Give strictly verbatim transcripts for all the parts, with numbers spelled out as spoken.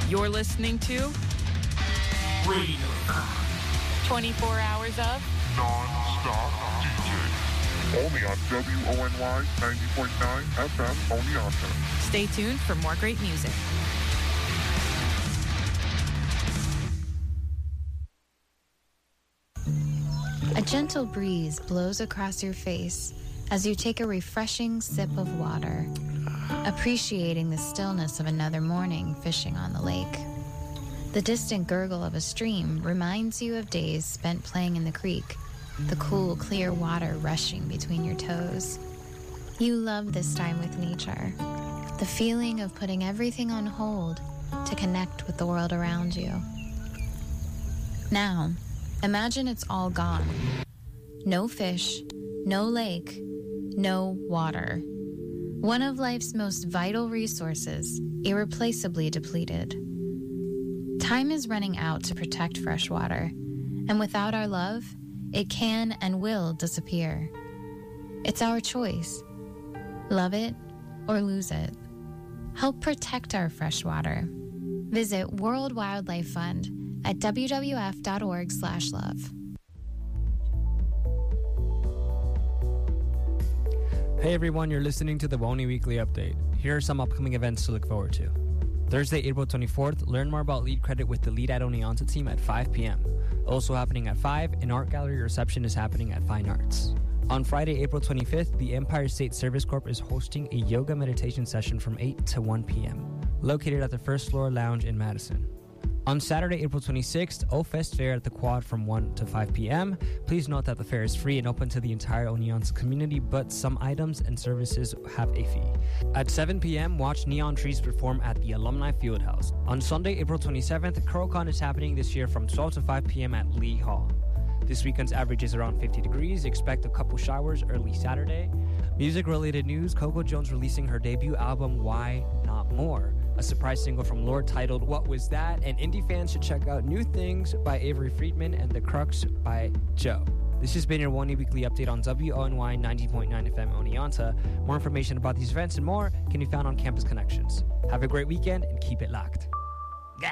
You're listening to Radio twenty-four hours of non-stop D J. Only on W O N Y ninety point nine F M Oneonta. Stay tuned for more great music. A gentle breeze blows across your face as you take a refreshing sip of water, appreciating the stillness of another morning fishing on the lake. The distant gurgle of a stream reminds you of days spent playing in the creek, the cool, clear water rushing between your toes. You love this time with nature, the feeling of putting everything on hold to connect with the world around you. Now, imagine it's all gone. No fish, no lake, no water. One of life's most vital resources, irreplaceably depleted. Time is running out to protect fresh water, and without our love, it can and will disappear. It's our choice. Love it or lose it. Help protect our fresh water. Visit World Wildlife Fund at w w f dot org slash love. Hey everyone, you're listening to the WONY Weekly Update. Here are some upcoming events to look forward to. Thursday, April twenty-fourth, learn more about Lead Credit with the Lead at Oneonta team at five p.m. Also happening at five, an art gallery reception is happening at Fine Arts. On Friday, April twenty-fifth, the Empire State Service Corp is hosting a yoga meditation session from eight to one p.m., located at the First Floor Lounge in Madison. On Saturday, April twenty-sixth, O-Fest Fair at the Quad from one to five p.m. Please note that the fair is free and open to the entire Oneonta community, but some items and services have a fee. At seven p.m., watch Neon Trees perform at the Alumni Fieldhouse. On Sunday, April twenty-seventh, CurlCon is happening this year from twelve to five p.m. at Lee Hall. This weekend's average is around fifty degrees. Expect a couple showers early Saturday. Music-related news, Coco Jones releasing her debut album, Why Not More? A surprise single from Lorde titled What Was That? And indie fans should check out New Things by Avery Friedman and The Crux by Joe. This has been your WONY Weekly Update on W O N Y ninety point nine F M Oneonta. More information about these events and more can be found on Campus Connections. Have a great weekend and keep it locked. Gah!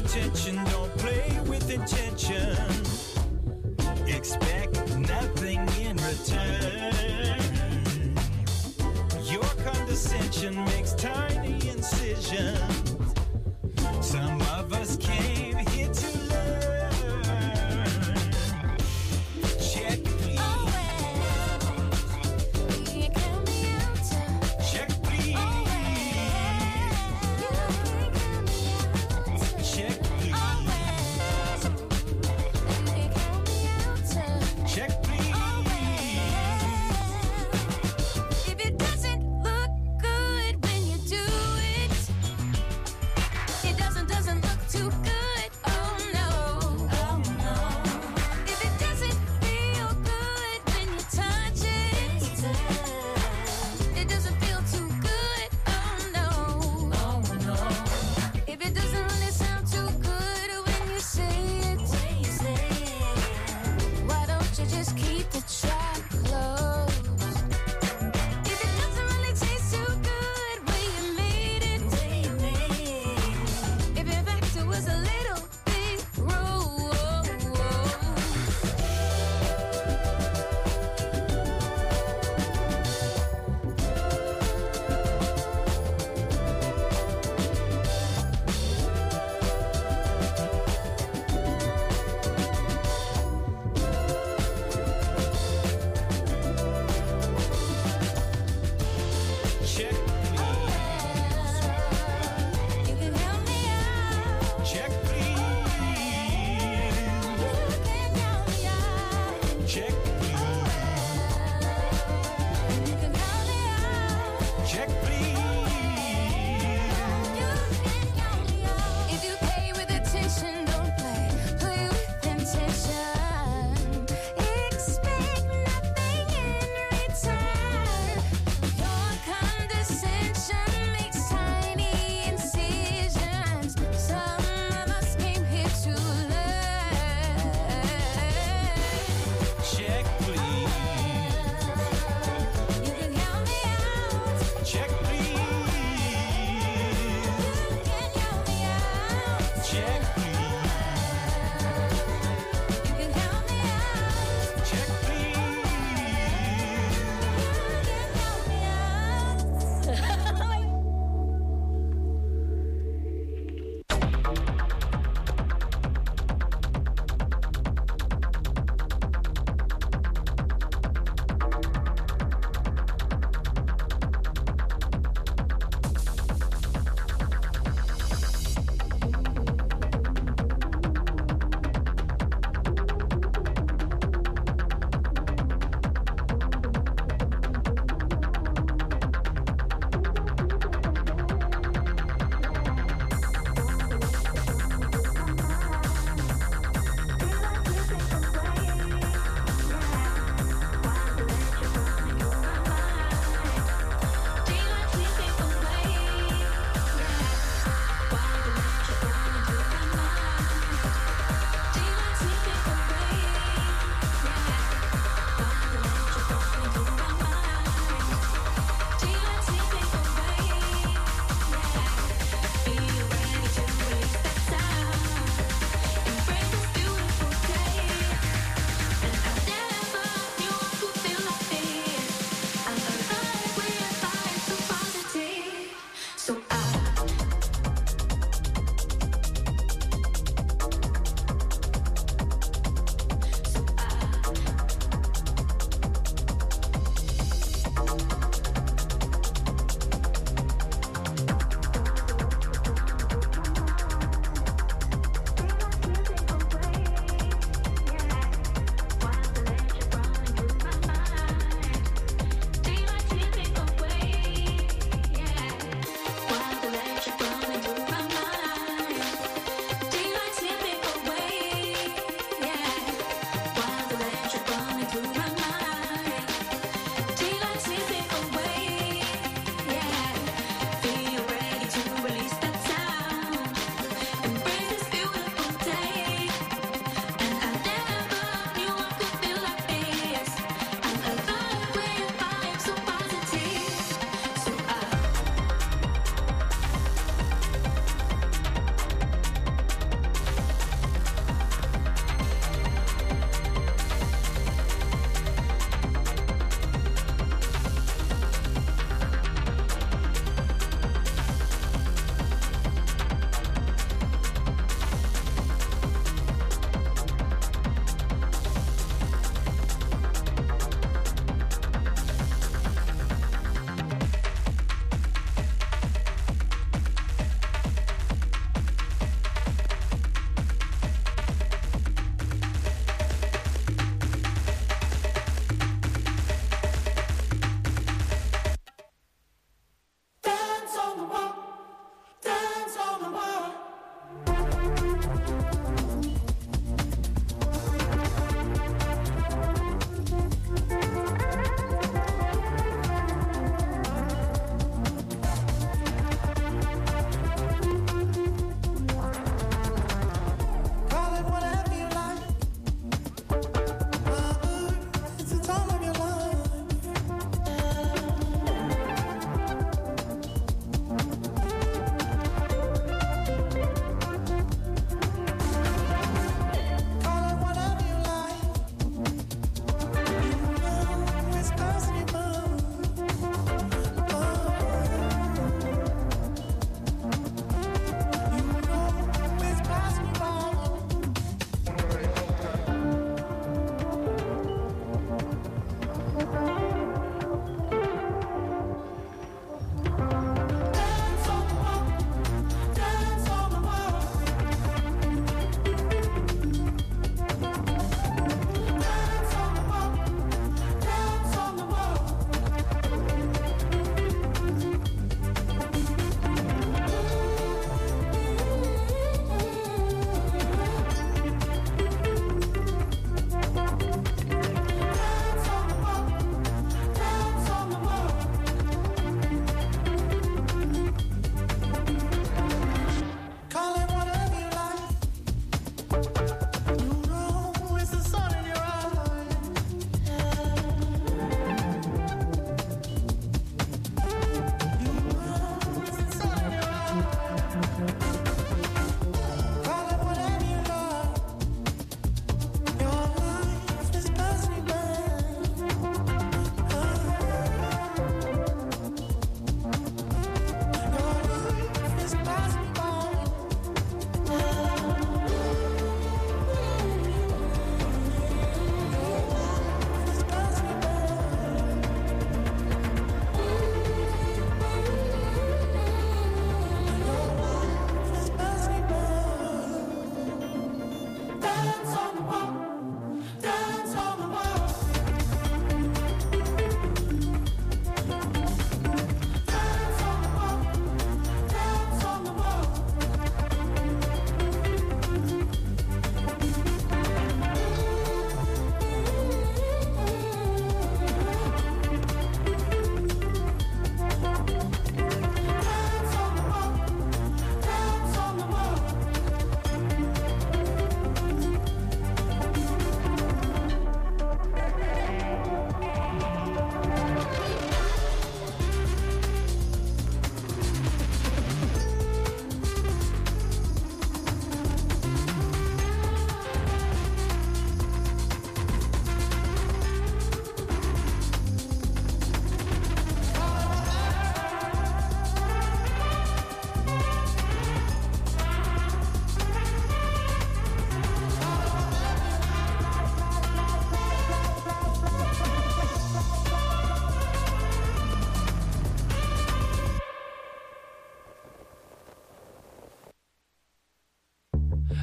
attention, don't play with intention. Expect nothing in return. Your condescension makes tiny incisions. Some of us came here to learn. Check, please. Oh, well, you count me out. Check, please. Oh, well, check, please. Oh, well, you count me out. Check, please. Oh, well, if it doesn't look good when you do it,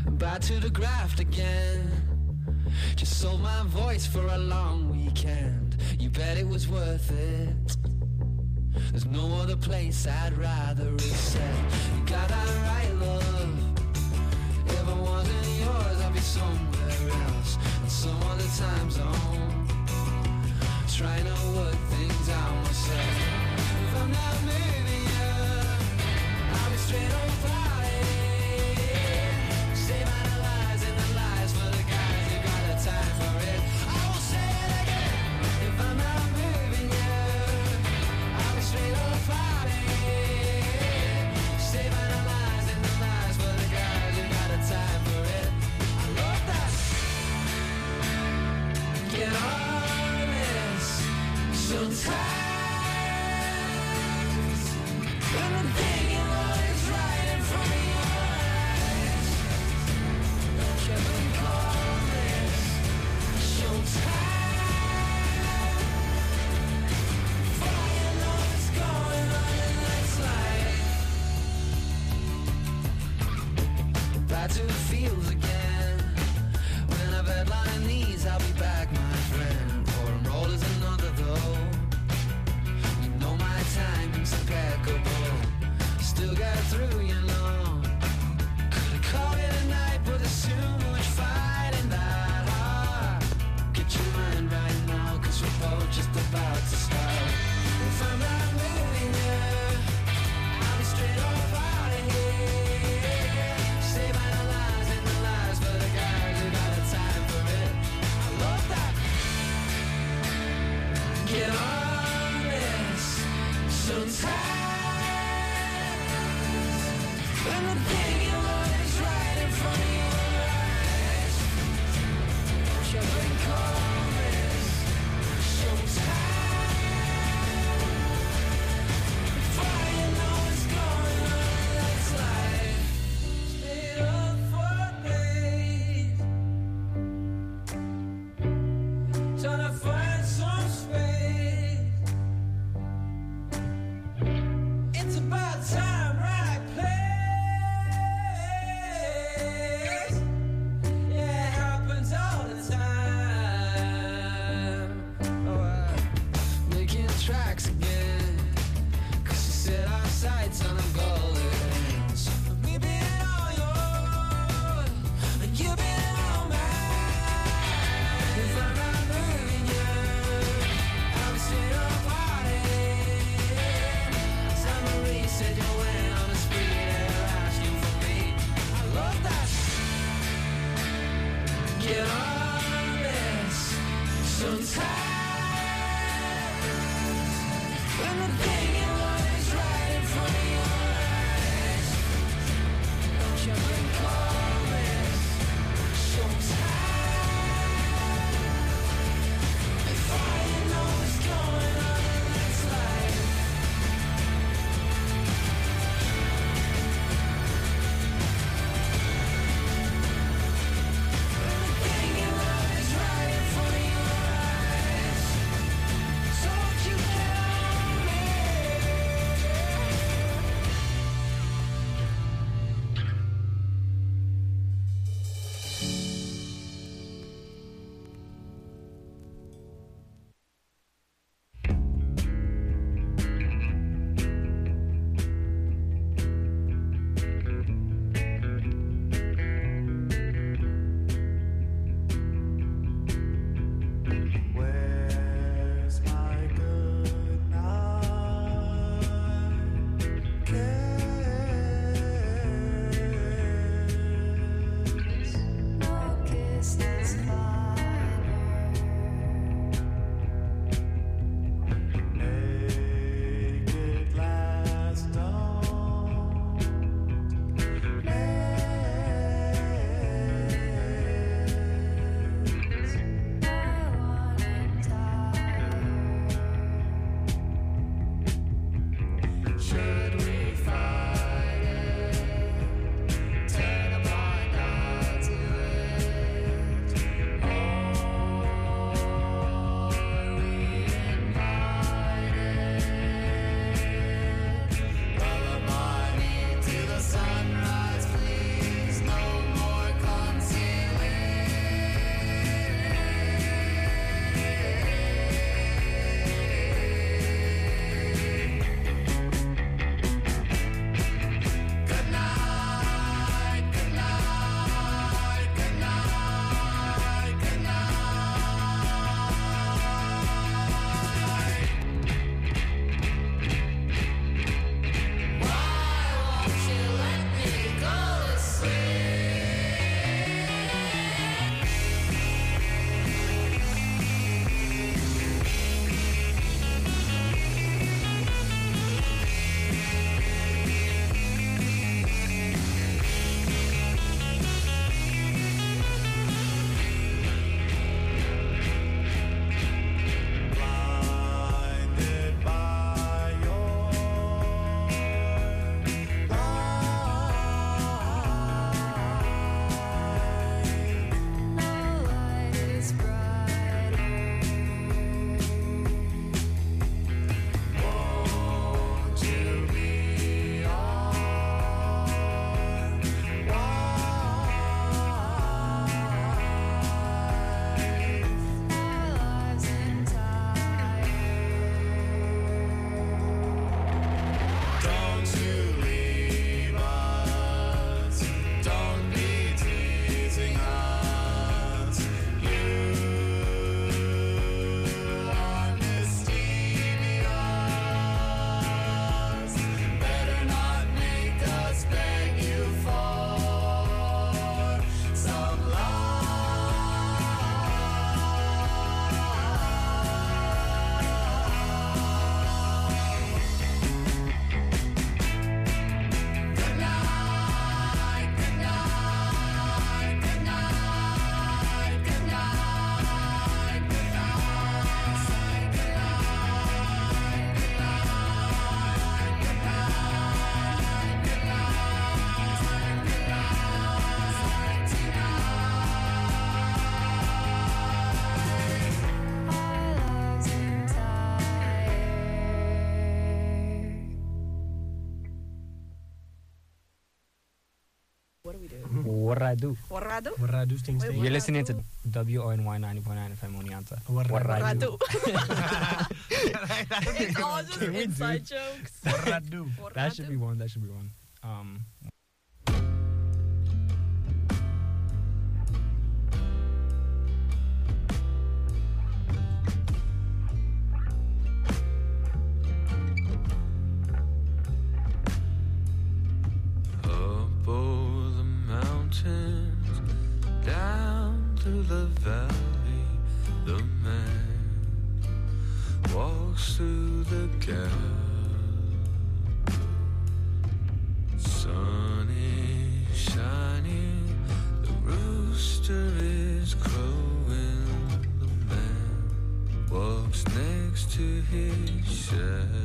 Back to the graft again. Just sold my voice for a long weekend. You bet it was worth it. There's no other place I'd rather reset. You got that right, love. If I wasn't yours, I'd be somewhere else, in some other time zone, trying to work things out myself. If I'm not moving you, I'll be straight on fire. Save analyzing the lies for the guys who got the time for it. I will say it again. If I'm not moving you, I'll be straight on fire. Save analyzing the lies for the guys who got the time for it. I love that. Get honest sometimes. When the thing you want is right in front of your eyes. Kevin Collins, showtime. Before you know what's going on in this life. Back to the fields again. When I've had lying knees, I'll be back, my friend. Pour and roll is another though. You know my timing's impeccable. Still got through, you know. Could've called it a night, but there's too much fighting that hard. Get your mind right now, cause we're both just about to start. If I'm not moving you, I'll be straight off out of here. Save analyzing the lies for the guys who got the time for it. I love that. Get honest sometimes. we do. What I do. What I do? What I do things Wait, they- what You're I listening do? to W O N Y ninety point nine F M Oneonta. What I- What I do. do. It's all just Can we do- inside jokes. What I do. What I That should do. be one. That should be one. Um, Up over the mountains, down through the valley, the man walks through the gap. Sun is shining, the rooster is crowing, the man walks next to his shadow.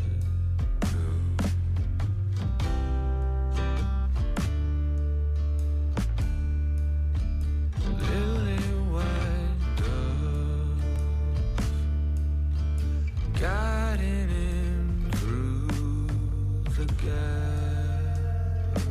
Lily white dove guiding him through the gap.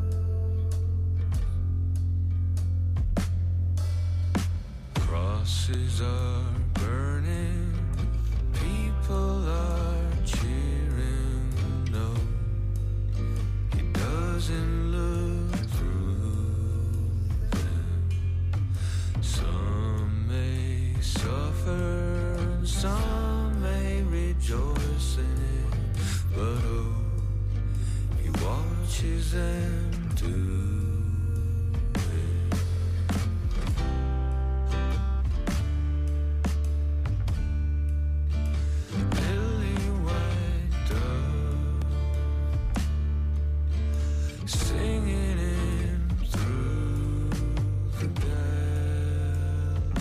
Crosses are burning, people are cheering. No, he doesn't look through them. Some may suffer, and some may rejoice in it, but oh, he watches them do it. Lily white dove singing in through the gap.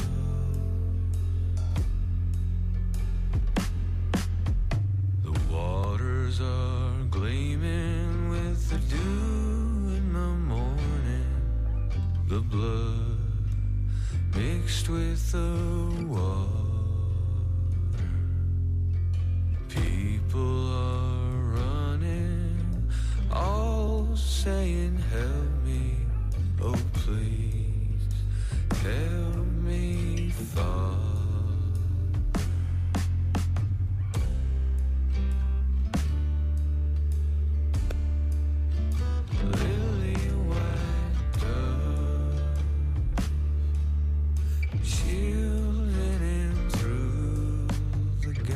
The waters are gleaming with the dew in the morning, the blood mixed with the water. People are running, all saying, help me, oh please, help me, Father. Lily white dove, shielding him through the gap.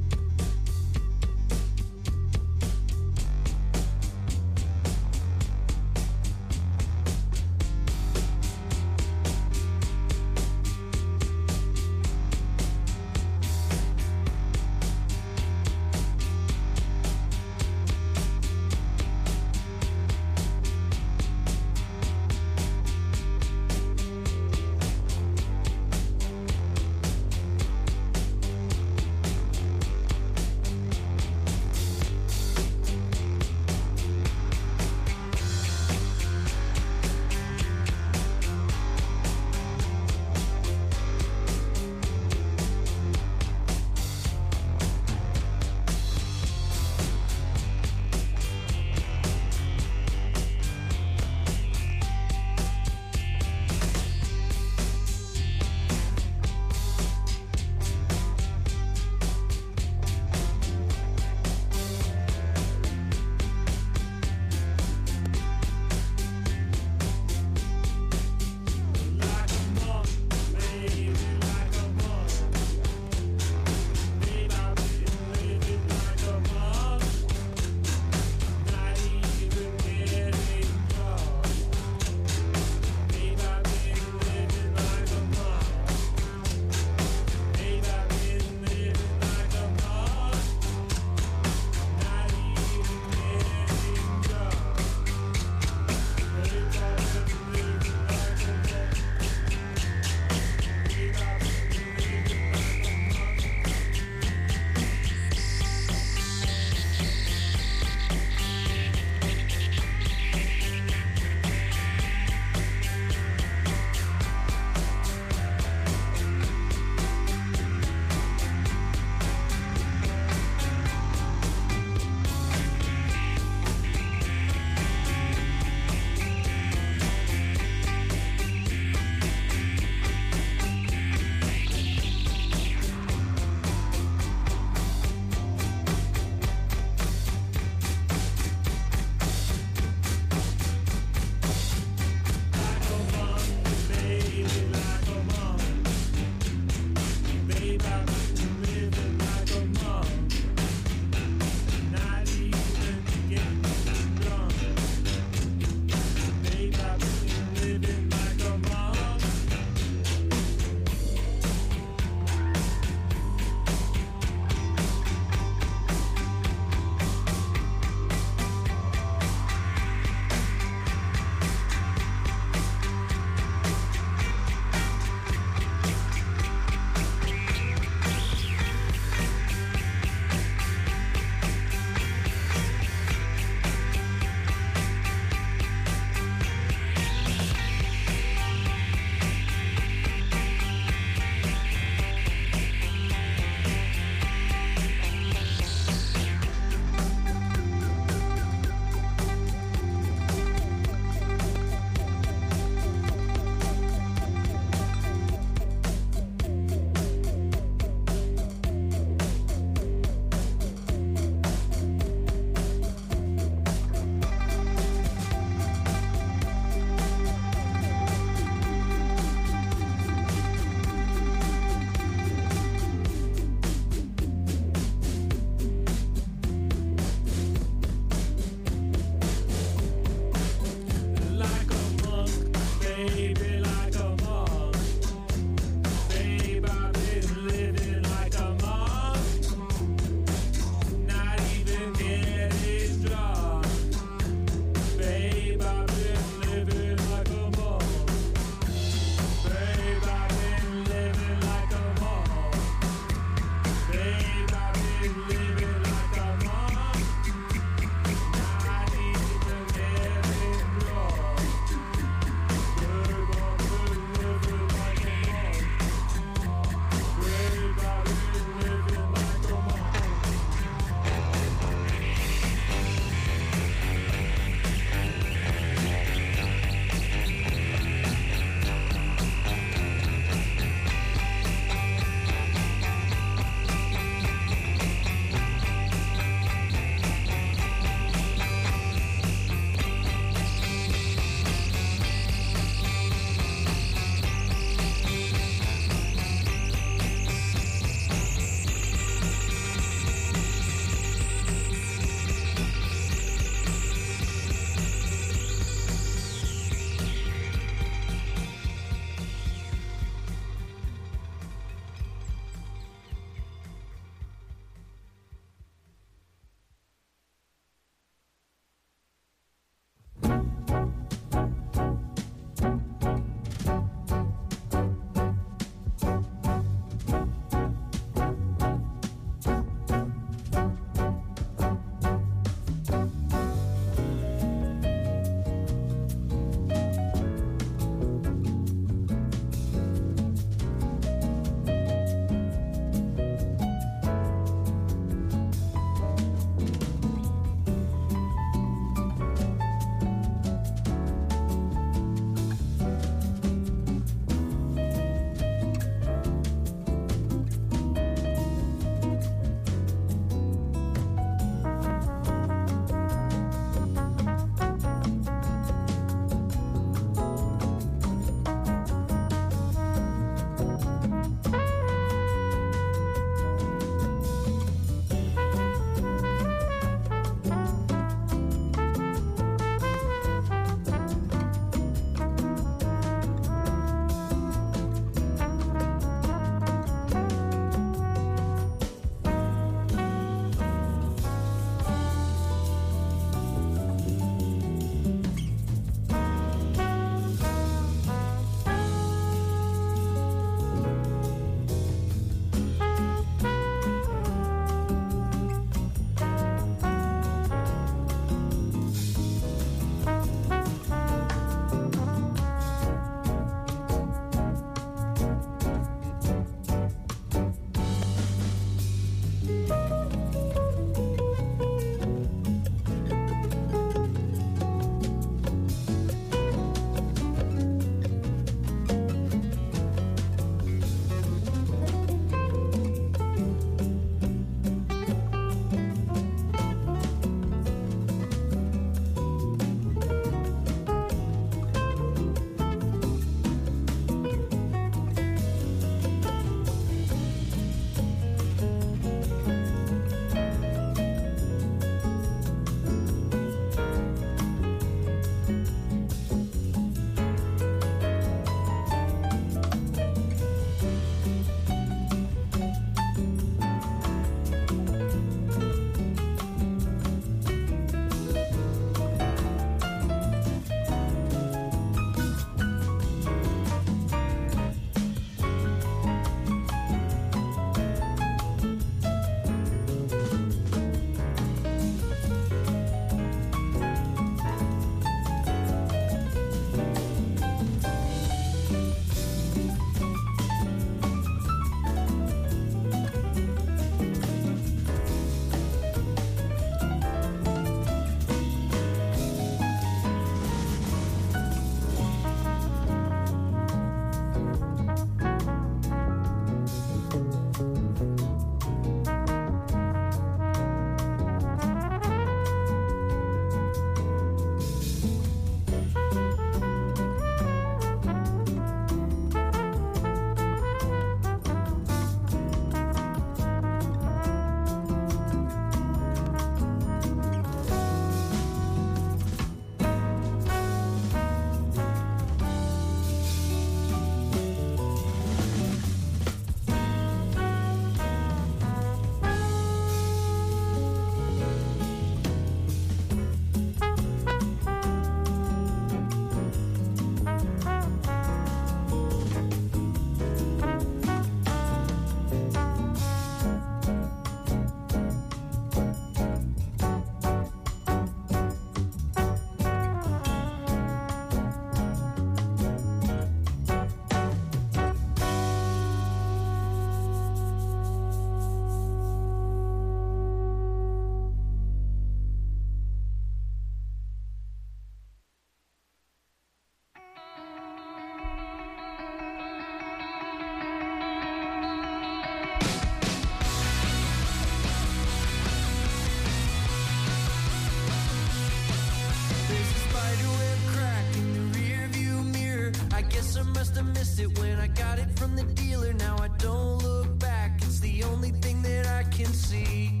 have missed it when I got it from the dealer. Now I don't look back, it's the only thing that I can see.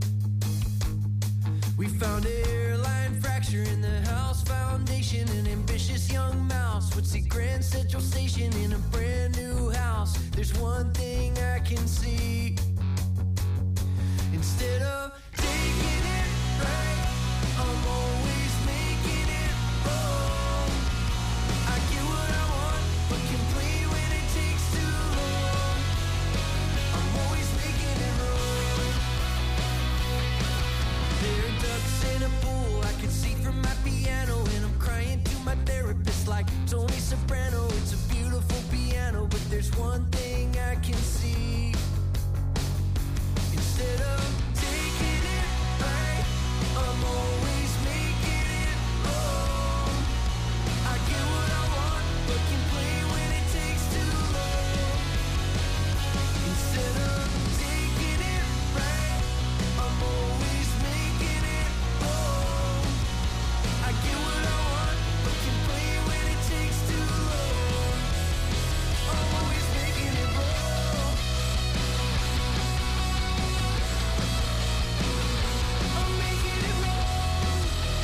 We found a hairline fracture in the house foundation. An ambitious young mouse would see Grand Central Station in a brand new house. There's one thing I can see. Instead of taking it right, I'm always making it wrong. I get what I want, but complain when it takes too long. I'm always making it wrong. There are ducks in a pool I can see from my piano, and I'm crying to my therapist like Tony Soprano. It's a beautiful piano, but there's one thing I can see. Instead of taking it right, I'm always making it wrong. I get what I want, but complain when it takes too long. Instead of taking it right, I'm always making it wrong. I get what I want, but complain when it takes too long. I'm always making it wrong. I'm making it wrong.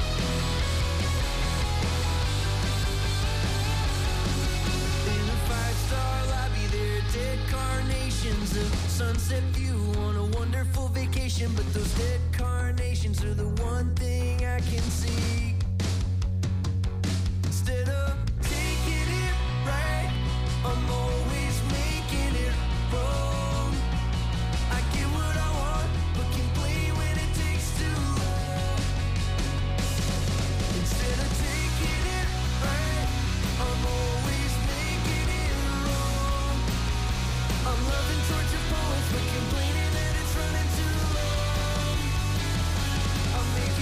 In a five-star lobby, there are dead carnations, a sunset view on a wonderful vacation. But those dead carnations are the one thing I can see. Instead of taking it right, I'm always making it wrong. I get what I want, but complain when it takes too long. Instead of taking it right, I'm always making it wrong. I'm loving torture poets, but complaining that it's running too long. I'm making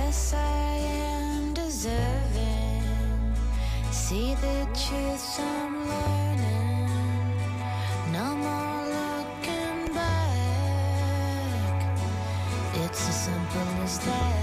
Yes, I am deserving. See the truth I'm learning. No more looking back. It's as simple as that.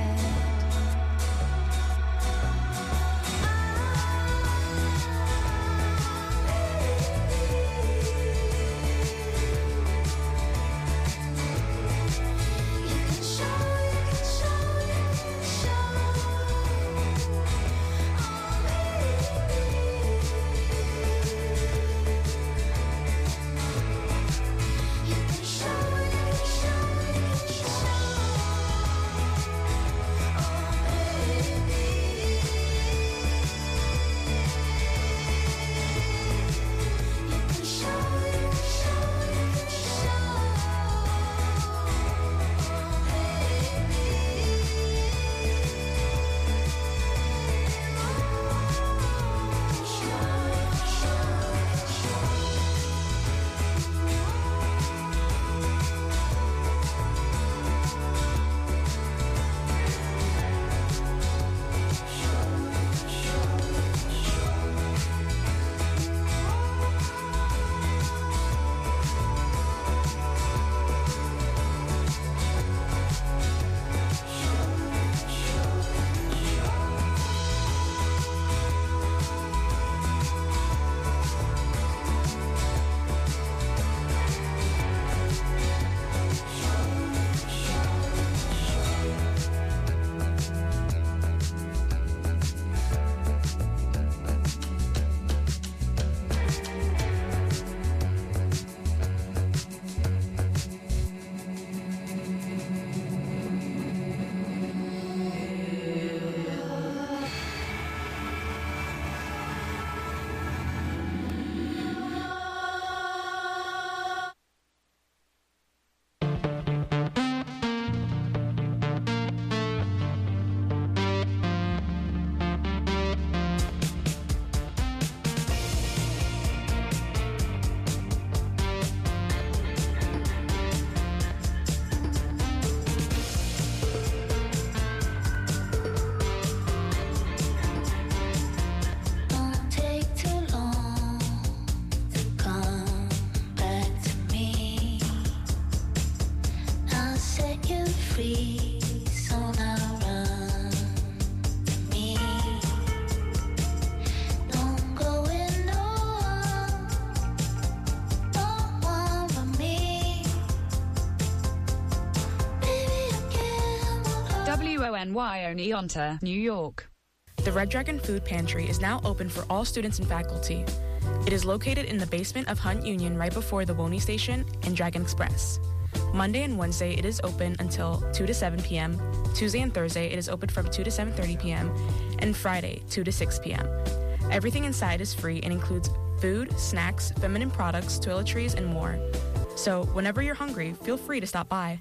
W O N Y Oneonta, New York. The Red Dragon Food Pantry is now open for all students and faculty. It is located in the basement of Hunt Union right before the Woney Station and Dragon Express. Monday and Wednesday it is open until two to seven p.m. Tuesday and Thursday it is open from two to seven thirty p.m. and Friday two to six p.m. Everything inside is free and includes food, snacks, feminine products, toiletries, and more. So whenever you're hungry, feel free to stop by.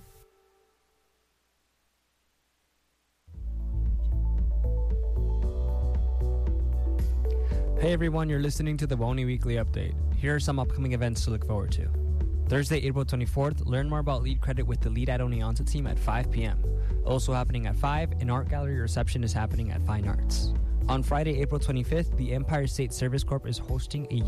Hey everyone, you're listening to the Woney Weekly Update. Here are some upcoming events to look forward to. Thursday, April twenty-fourth, learn more about Lead Credit with the Lead at Oneonta team at five p.m. Also happening at five, an art gallery reception is happening at Fine Arts. On Friday, April twenty-fifth, the Empire State Service Corp is hosting a